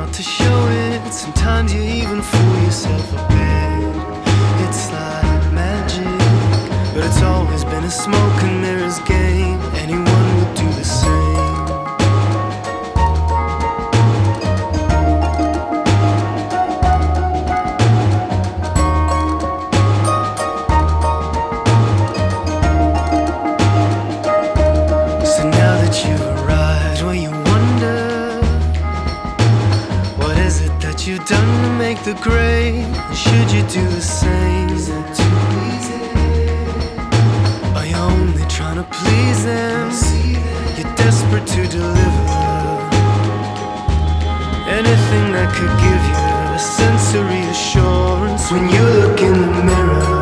to show it. Sometimes you even fool yourself a bit. It's like magic, but it's always been a smoke and mirrors game. Anyone would do the same. So now that you've arrived where you wonder, what is it that you've done to make the grade? And should you do the same? Is that too easy? Are you only trying to please them? You're desperate to deliver anything that could give you a sense of reassurance when you look in the mirror.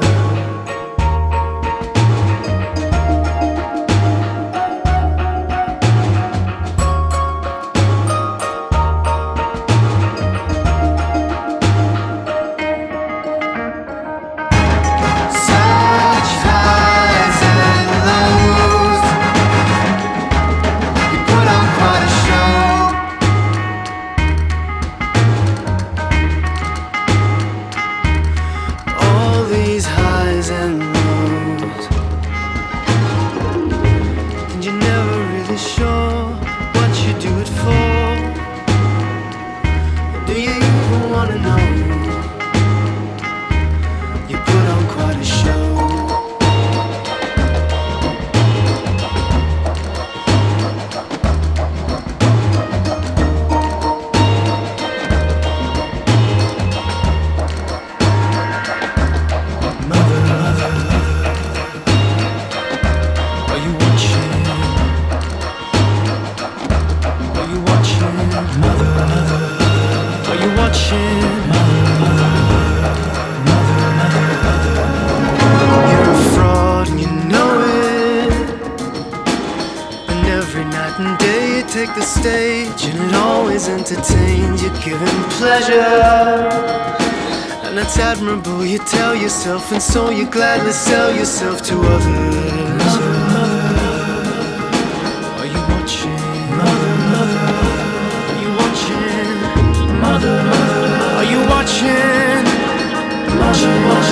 Take the stage and it always entertains. You're giving pleasure and it's admirable. You tell yourself, and so you gladly sell yourself to others. Are you watching? Are you watching? Are you watching?